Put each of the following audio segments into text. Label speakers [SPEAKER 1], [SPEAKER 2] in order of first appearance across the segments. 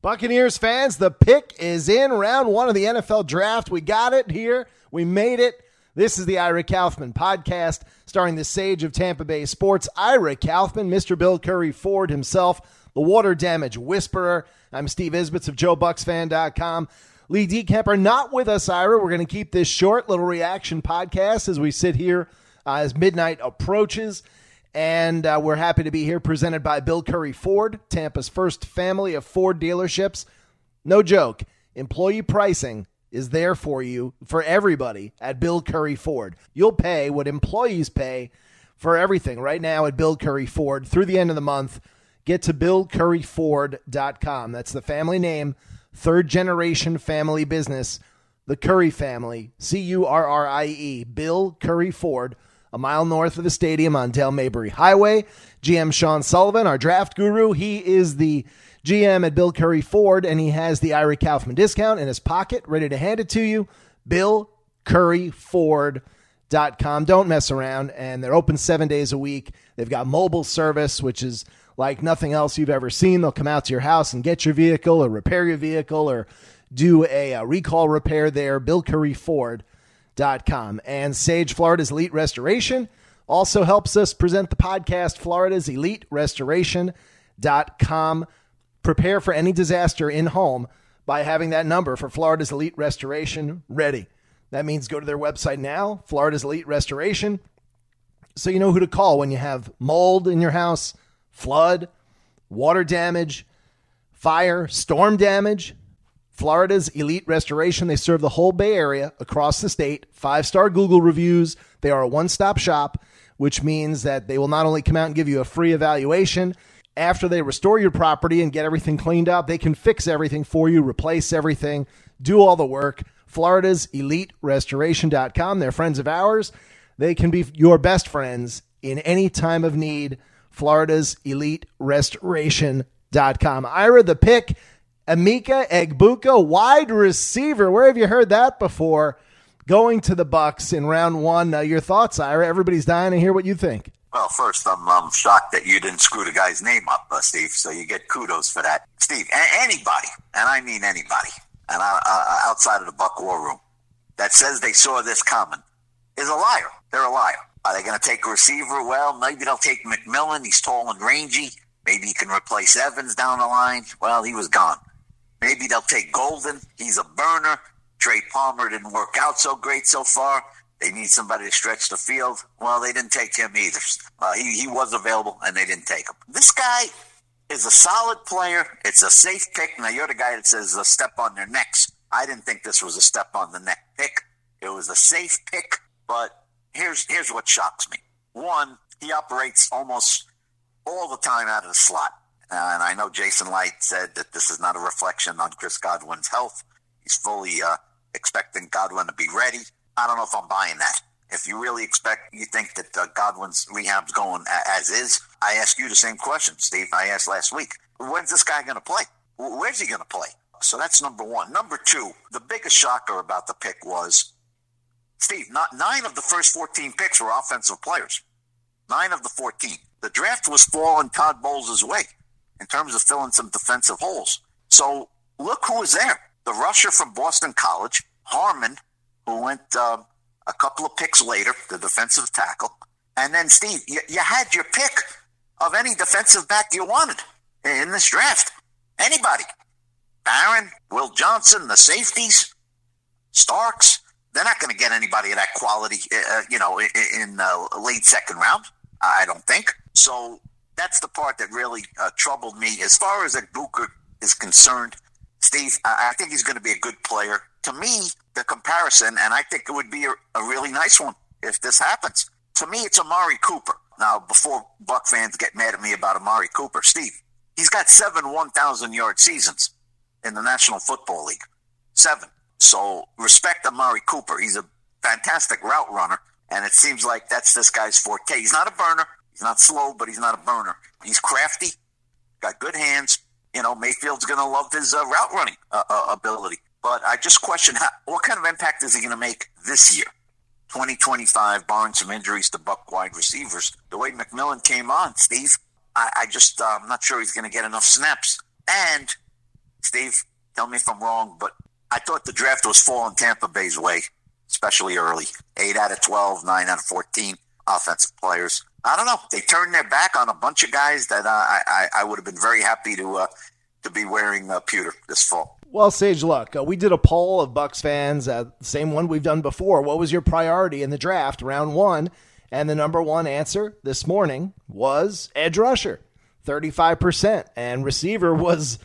[SPEAKER 1] Buccaneers fans, the pick is in. Round one of the NFL draft. We got it here. We made it. This is the Ira Kaufman podcast, starring the sage of Tampa Bay sports, Ira Kaufman, Mr. Bill Curry Ford himself, the water damage whisperer. I'm Steve Isbitz of JoeBucksFan.com. Lee DeCamper not with us, Ira. We're going to keep this short little reaction podcast as we sit here as midnight approaches. And we're happy to be here, presented by Bill Curry Ford, Tampa's first family of Ford dealerships. No joke, employee pricing is there for you, for everybody, at Bill Curry Ford. You'll pay what employees pay for everything right now at Bill Curry Ford through the end of the month. Get to BillCurryFord.com. That's the family name, third generation family business, the Curry family, Currie, Bill Curry Ford, a mile north of the stadium on Dale Mabry Highway. GM Sean Sullivan, our draft guru, he is the GM at Bill Curry Ford, and he has the Ira Kaufman discount in his pocket, ready to hand it to you. BillCurryFord.com. Don't mess around, and they're open 7 days a week. They've got mobile service, which is like nothing else you've ever seen. They'll come out to your house and get your vehicle or repair your vehicle or do a recall repair there. BillCurryFord.com. And Sage Florida's Elite Restoration also helps us present the podcast. Florida's Elite Restoration.com. Prepare for any disaster in home by having that number for Florida's Elite Restoration ready. That means go to their website now, Florida's Elite Restoration, so you know who to call when you have mold in your house, flood, water damage, fire, storm damage. Florida's Elite Restoration. They serve the whole Bay Area across the state. 5-star Google reviews. They are a one-stop shop, which means that they will not only come out and give you a free evaluation, after they restore your property and get everything cleaned up, they can fix everything for you, replace everything, do all the work. Florida's Elite Restoration.com. They're friends of ours. They can be your best friends in any time of need. Florida's Elite Restoration.com. Ira, the pick, Emeka Egbuka, wide receiver. Where have you heard that before? Going to the Bucks in round one. Your thoughts, Ira? Everybody's dying to hear what you think.
[SPEAKER 2] Well, first, I'm shocked that you didn't screw the guy's name up, Steve, so you get kudos for that. Steve, anybody, and I mean anybody, and outside of the Buck War Room, that says they saw this coming is a liar. They're a liar. Are they going to take a receiver? Well, maybe they'll take McMillan. He's tall and rangy. Maybe he can replace Evans down the line. Well, he was gone. Maybe they'll take Golden. He's a burner. Trey Palmer didn't work out so great so far. They need somebody to stretch the field. Well, they didn't take him either. He was available, and they didn't take him. This guy is a solid player. It's a safe pick. Now, you're the guy that says a step on their necks. I didn't think this was a step on the neck pick. It was a safe pick, but here's what shocks me. One, he operates almost all the time out of the slot. And I know Jason Light said that this is not a reflection on Chris Godwin's health. He's fully expecting Godwin to be ready. I don't know if I'm buying that. If you really think that Godwin's rehab's going as is, I ask you the same question, Steve, I asked last week. When's this guy going to play? Where's he going to play? So that's number one. Number two, the biggest shocker about the pick was, Steve, 9 of the first 14 picks were offensive players. 9 of the 14. The draft was falling Todd Bowles' way in terms of filling some defensive holes. So look who was there. The rusher from Boston College, Harmon, who went a couple of picks later, the defensive tackle. And then, Steve, you had your pick of any defensive back you wanted in this draft. Anybody. Barron, Will Johnson, the safeties, Starks. They're not going to get anybody of that quality, in late second round, I don't think. So that's the part that really troubled me. As far as Egbuka is concerned, Steve, I think he's going to be a good player. To me, the comparison, and I think it would be a really nice one if this happens. To me, it's Amari Cooper. Now, before Buck fans get mad at me about Amari Cooper, Steve, he's got 7 1,000-yard seasons in the National Football League. 7. So respect Amari Cooper. He's a fantastic route runner, and it seems like that's this guy's forte. He's not a burner. He's not slow, but he's not a burner. He's crafty, got good hands. Mayfield's going to love his route running ability. But I just question what kind of impact is he going to make this year, 2025, barring some injuries to Buck wide receivers. The way McMillan came on, Steve, I'm not sure he's going to get enough snaps. And Steve, tell me if I'm wrong, but I thought the draft was falling Tampa Bay's way, especially early. 8 out of 12, 9 out of 14 offensive players. I don't know. They turned their back on a bunch of guys that I would have been very happy to be wearing pewter this fall.
[SPEAKER 1] Well, Sage, look, we did a poll of Bucs fans, same one we've done before. What was your priority in the draft, round one? And the number one answer this morning was edge rusher, 35%. And receiver was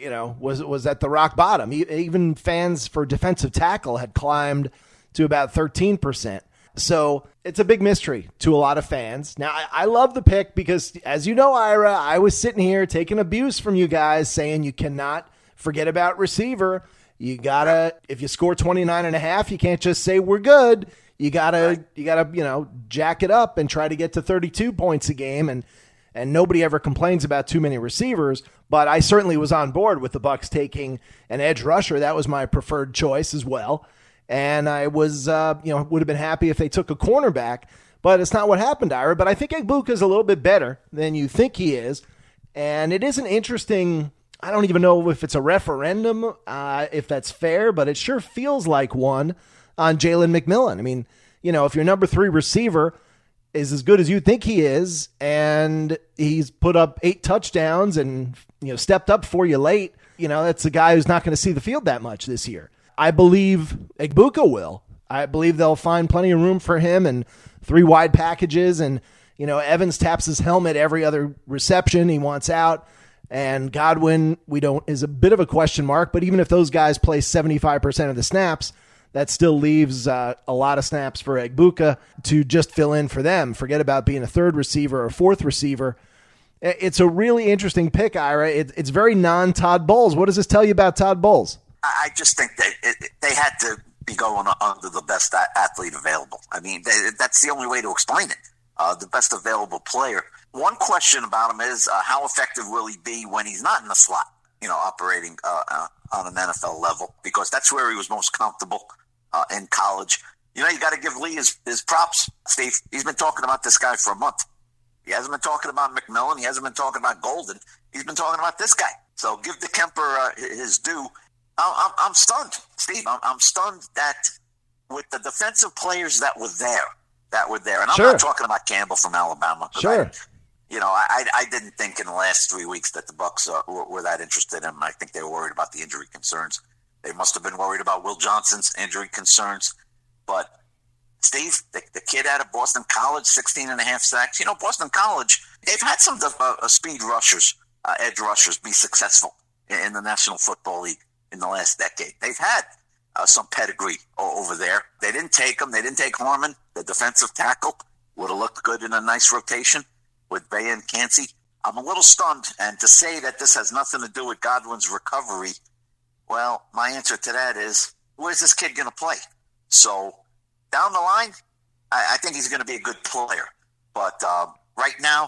[SPEAKER 1] at the rock bottom. Even fans for defensive tackle had climbed to about 13%. So it's a big mystery to a lot of fans. Now, I love the pick because, as you know, Ira, I was sitting here taking abuse from you guys saying you cannot forget about receiver. You gotta, if you score 29.5, you can't just say we're good. You gotta, jack it up and try to get to 32 points a game. And nobody ever complains about too many receivers, but I certainly was on board with the Bucs taking an edge rusher. That was my preferred choice as well. And I was, would have been happy if they took a cornerback, but it's not what happened, Ira. But I think Egbuka is a little bit better than you think he is. And it is an interesting, I don't even know if it's a referendum, if that's fair, but it sure feels like one on Jalen McMillan. I mean, if your number 3 receiver is as good as you think he is, and he's put up 8 touchdowns and, stepped up for you late, that's a guy who's not going to see the field that much this year. I believe Egbuka will. I believe they'll find plenty of room for him and 3 wide packages. And, Evans taps his helmet every other reception. He wants out. And Godwin, is a bit of a question mark. But even if those guys play 75% of the snaps, that still leaves a lot of snaps for Egbuka to just fill in for them. Forget about being a 3rd receiver or 4th receiver. It's a really interesting pick, Ira. It's very non-Todd Bowles. What does this tell you about Todd Bowles?
[SPEAKER 2] I just think that they had to be going under the best athlete available. I mean, that's the only way to explain it. The best available player. One question about him is how effective will he be when he's not in the slot, operating on an NFL level, because that's where he was most comfortable in college. You got to give Lee his props, Steve. He's been talking about this guy for a month. He hasn't been talking about McMillan. He hasn't been talking about Golden. He's been talking about this guy. So give DeKemper his due. I'm stunned, Steve. I'm stunned that with the defensive players that were there, and I'm not talking about Campbell from Alabama.
[SPEAKER 1] Sure.
[SPEAKER 2] I didn't think in the last 3 weeks that the Bucs were that interested in him. I think they were worried about the injury concerns. They must have been worried about Will Johnson's injury concerns. But, Steve, the kid out of Boston College, 16.5 sacks. Boston College, they've had some speed rushers, edge rushers, be successful in the National Football League in the last decade. They've had some pedigree over there. They didn't take him. They didn't take Harmon, the defensive tackle. Would have looked good in a nice rotation with Bay and Cansey. I'm a little stunned. And to say that this has nothing to do with Godwin's recovery, well, my answer to that is, where's this kid going to play? So down the line, I think he's going to be a good player. But right now,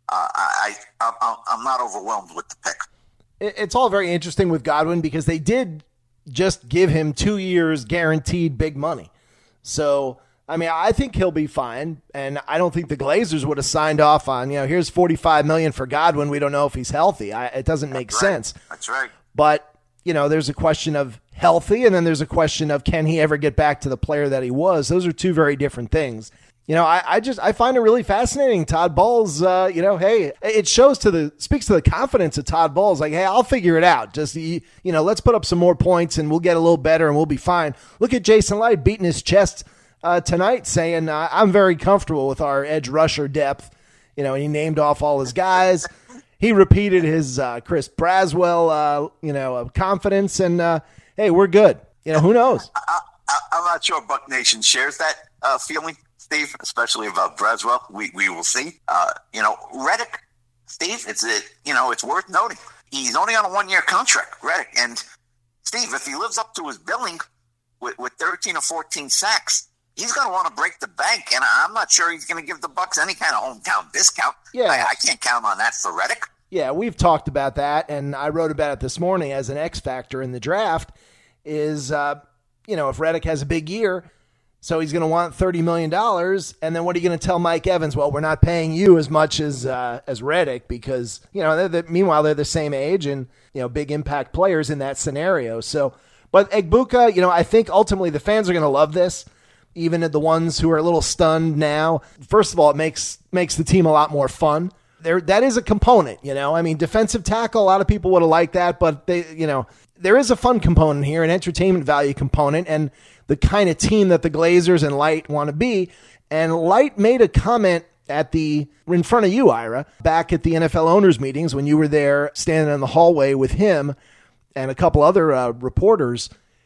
[SPEAKER 2] I'm not overwhelmed with the pick.
[SPEAKER 1] It's all very interesting with Godwin because they did just give him 2 years guaranteed big money. So, I mean, I think he'll be fine. And I don't think the Glazers would have signed off on, here's $45 million for Godwin. We don't know if he's healthy. It doesn't make sense.
[SPEAKER 2] That's right.
[SPEAKER 1] But, there's a question of healthy, and then there's a question of can he ever get back to the player that he was? Those are 2 very different things. I find it really fascinating. Todd Bowles, hey, it speaks to the confidence of Todd Bowles. Like, hey, I'll figure it out. Just, let's put up some more points and we'll get a little better and we'll be fine. Look at Jason Light beating his chest tonight saying, I'm very comfortable with our edge rusher depth. And he named off all his guys. He repeated his Chris Braswell, confidence and, hey, we're good. Who knows?
[SPEAKER 2] I'm not sure Buck Nation shares that feeling, Steve, especially about Braswell. We will see. Reddick, Steve, it's worth noting. He's only on a 1-year contract, Reddick. And, Steve, if he lives up to his billing with 13 or 14 sacks, he's going to want to break the bank. And I'm not sure he's going to give the Bucs any kind of hometown discount.
[SPEAKER 1] Yeah.
[SPEAKER 2] I can't count on that for Reddick.
[SPEAKER 1] Yeah, we've talked about that, and I wrote about it this morning as an X factor in the draft is, if Reddick has a big year, So he's going to want $30 million. And then what are you going to tell Mike Evans? Well, we're not paying you as much as Reddick because, meanwhile, they're the same age and, big impact players in that scenario. So, but Egbuka, I think ultimately the fans are going to love this, even the ones who are a little stunned now. First of all, it makes the team a lot more fun. That is a component, defensive tackle, a lot of people would have liked that, but there is a fun component here, an entertainment value component, and the kind of team that the Glazers and Light want to be. And Light made a comment in front of you, Ira, back at the NFL owners meetings when you were there standing in the hallway with him and a couple other reporters.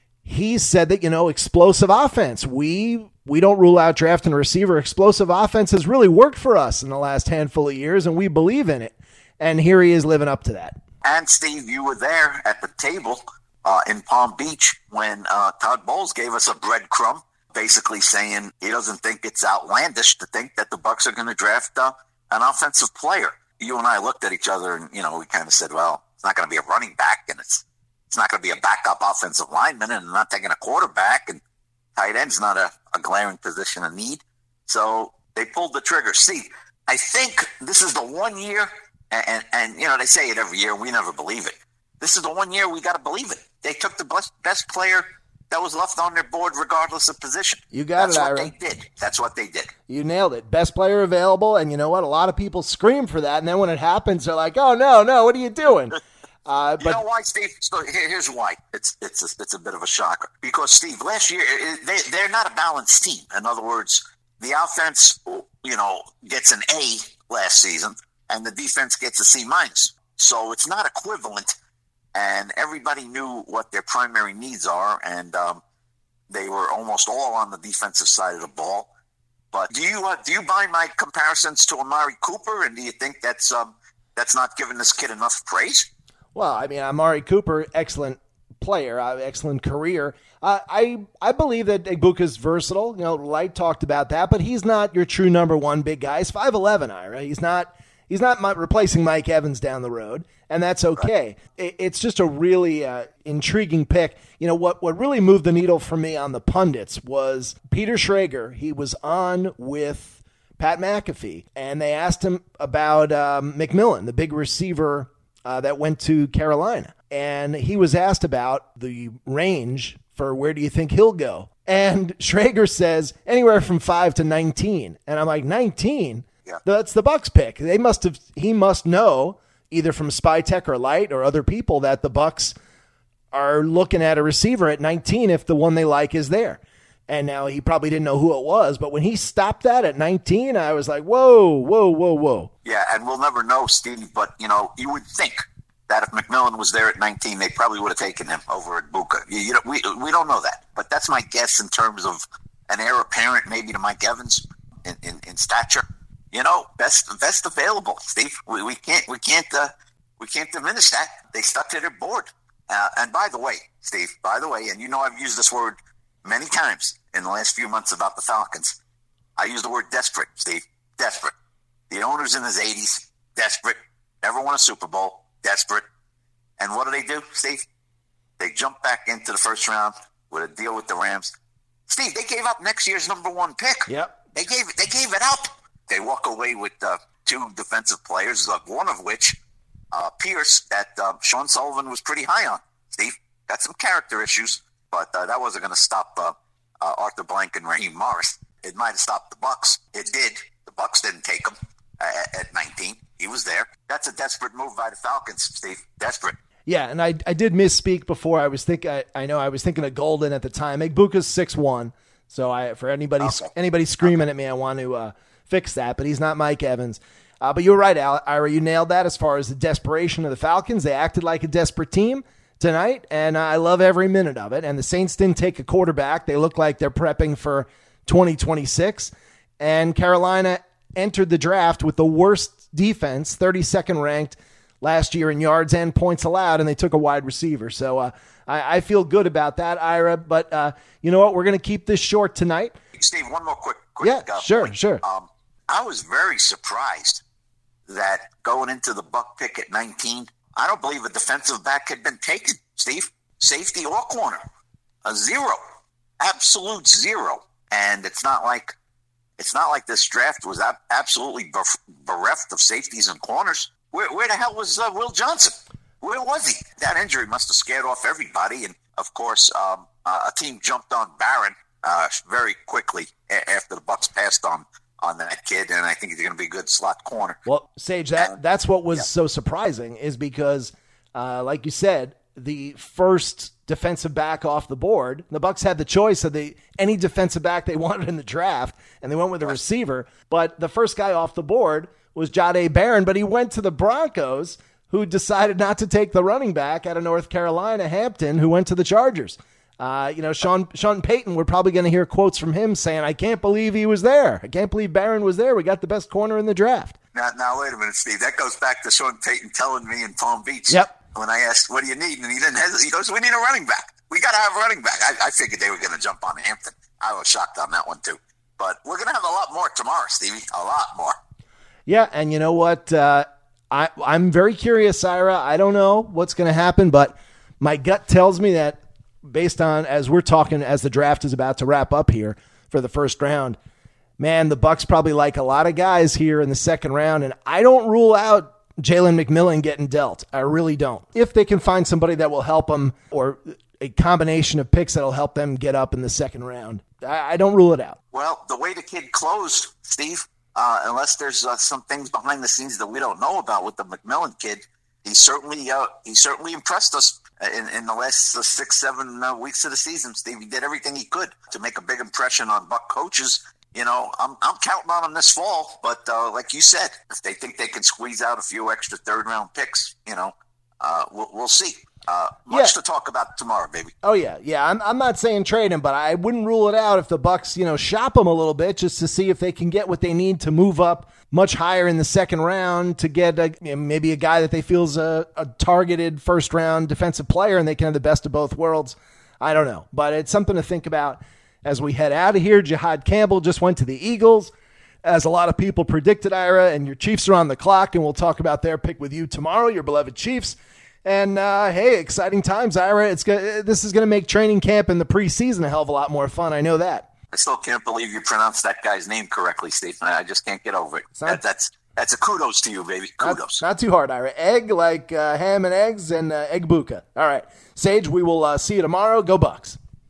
[SPEAKER 1] He said that, explosive offense. We don't rule out drafting a receiver. Explosive offense has really worked for us in the last handful of years, and we believe in it. And here he is living up to that.
[SPEAKER 2] And Steve, you were there at the table in Palm Beach when Todd Bowles gave us a breadcrumb, basically saying he doesn't think it's outlandish to think that the Bucs are going to draft an offensive player. You and I looked at each other and, we kind of said, well, it's not going to be a running back and it's not going to be a backup offensive lineman and not taking a quarterback, and tight end's not a glaring position of need. So they pulled the trigger. See, I think this is the one year, and they say it every year, we never believe it. This is the one year we got to believe it. They took the best player that was left on their board regardless of position.
[SPEAKER 1] You got it, Ira.
[SPEAKER 2] That's what they did.
[SPEAKER 1] You nailed it. Best player available, and you know what? A lot of people scream for that, and then when it happens, they're like, oh, no, what are you doing?
[SPEAKER 2] But you know why, Steve? So here's why. It's a bit of a shocker. Because, Steve, last year, they're not a balanced team. In other words, the offense, gets an A last season, and the defense gets a C-. So it's not equivalent, and everybody knew what their primary needs are, and they were almost all on the defensive side of the ball. But do you buy my comparisons to Amari Cooper, and do you think that's not giving this kid enough praise?
[SPEAKER 1] Well, Amari Cooper, excellent player, excellent career. I believe that Egbuka's versatile. Light talked about that, but he's not your true number one big guy. He's 5'11", Ira. He's not replacing Mike Evans down the road, and that's okay. Right. It's just a really intriguing pick. What really moved the needle for me on the pundits was Peter Schrager. He was on with Pat McAfee, and they asked him about McMillan, the big receiver that went to Carolina. And he was asked about the range for where do you think he'll go. And Schrager says anywhere from 5 to 19. And I'm like, 19? Yeah. That's the Bucs pick. He must know either from SpyTech or Light or other people that the Bucs are looking at a receiver at 19 if the one they like is there. And now he probably didn't know who it was, but when he stopped that at 19, I was like, whoa.
[SPEAKER 2] Yeah, and we'll never know, Steve, but, you would think that if McMillan was there at 19, they probably would have taken him over at Egbuka. We don't know that, but that's my guess in terms of an heir apparent maybe to Mike Evans in stature. Best available, Steve. We can't diminish that. They stuck to their board. And by the way, Steve, and I've used this word many times in the last few months about the Falcons. I use the word desperate, Steve. Desperate. The owner's in his 80s. Desperate. Never won a Super Bowl. Desperate. And what do, Steve? They jump back into the first round with a deal with the Rams. Steve, they gave up next year's number one pick.
[SPEAKER 1] Yep.
[SPEAKER 2] They gave it up. They walk away with two defensive players, one of which, Pierce, that Sean Sullivan was pretty high on. Steve, got some character issues. But that wasn't going to stop Arthur Blank and Raheem Morris. It might have stopped the Bucs. It did. The Bucs didn't take him at 19. He was there. That's a desperate move by the Falcons, Steve. Desperate.
[SPEAKER 1] Yeah, and I did misspeak before. I was thinking of Golden at the time. Egbuka's 6'1", so for anybody screaming at me, I want to fix that. But he's not Mike Evans. But you're right, Ira. You nailed that as far as the desperation of the Falcons. They acted like a desperate team tonight, and I love every minute of it. And the Saints didn't take a quarterback. They look like they're prepping for 2026. And Carolina entered the draft with the worst defense, 32nd ranked last year in yards and points allowed, and they took a wide receiver. So I feel good about that, Ira. But you know what? We're going to keep this short tonight.
[SPEAKER 2] Steve, one more quick
[SPEAKER 1] Yeah, sure.
[SPEAKER 2] I was very surprised that going into the Buck pick at 19, I don't believe a defensive back had been taken, Steve. Safety or corner. A zero. Absolute zero. And it's not like this draft was absolutely bereft of safeties and corners. Where the hell was Will Johnson? Where was he? That injury must have scared off everybody. And, of course, a team jumped on Barron very quickly after the Bucs passed on that kid, and I think he's going to be a good slot corner.
[SPEAKER 1] Well, Sage, that's what was so surprising is because, like you said, the first defensive back off the board, the Bucs had the choice of any defensive back they wanted in the draft, and they went with a receiver. But the first guy off the board was Jahdae Barron, but he went to the Broncos, who decided not to take the running back out of North Carolina, Hampton, who went to the Chargers. Sean Payton, we're probably going to hear quotes from him saying, I can't believe he was there. I can't believe Barron was there. We got the best corner in the draft.
[SPEAKER 2] Now, wait a minute, Steve. That goes back to Sean Payton telling me in Palm Beach.
[SPEAKER 1] Yep.
[SPEAKER 2] When I asked, what do you need? And he didn't hesitate. He goes, we need a running back. We got to have a running back. I figured they were going to jump on Hampton. I was shocked on that one, too. But we're going to have a lot more tomorrow, Stevie. A lot more.
[SPEAKER 1] Yeah, and you know what? I'm very curious, Ira. I don't know what's going to happen, but my gut tells me that based on, as we're talking, as the draft is about to wrap up here for the first round, man, the Bucs probably like a lot of guys here in the second round, and I don't rule out Jalen McMillan getting dealt. I really don't. If they can find somebody that will help them, or a combination of picks that'll help them get up in the second round, I don't rule it out.
[SPEAKER 2] Well, the way the kid closed, Steve, unless there's some things behind the scenes that we don't know about with the McMillan kid, he certainly impressed us in the last 6-7 weeks of the season. Steve, he did everything he could to make a big impression on Buck coaches. You know, I'm counting on him this fall, but like you said, if they think they can squeeze out a few extra third-round picks, you know, we'll see. Much to talk about tomorrow, baby.
[SPEAKER 1] Oh, yeah. I'm not saying trade him, but I wouldn't rule it out if the Bucs, shop him a little bit just to see if they can get what they need to move up much higher in the second round to get maybe a guy that they feel is a targeted first-round defensive player, and they can have the best of both worlds. I don't know, but it's something to think about as we head out of here. Jihad Campbell just went to the Eagles, as a lot of people predicted, Ira, and your Chiefs are on the clock, and we'll talk about their pick with you tomorrow, your beloved Chiefs. And, hey, exciting times, Ira. This is going to make training camp in the preseason a hell of a lot more fun. I know that.
[SPEAKER 2] I still can't believe you pronounced that guy's name correctly, Steve. I just can't get over it. That's a kudos to you, baby. Kudos.
[SPEAKER 1] Not too hard, Ira. Egg like ham and eggs and egg buka. All right. Sage, we will see you tomorrow. Go Bucs.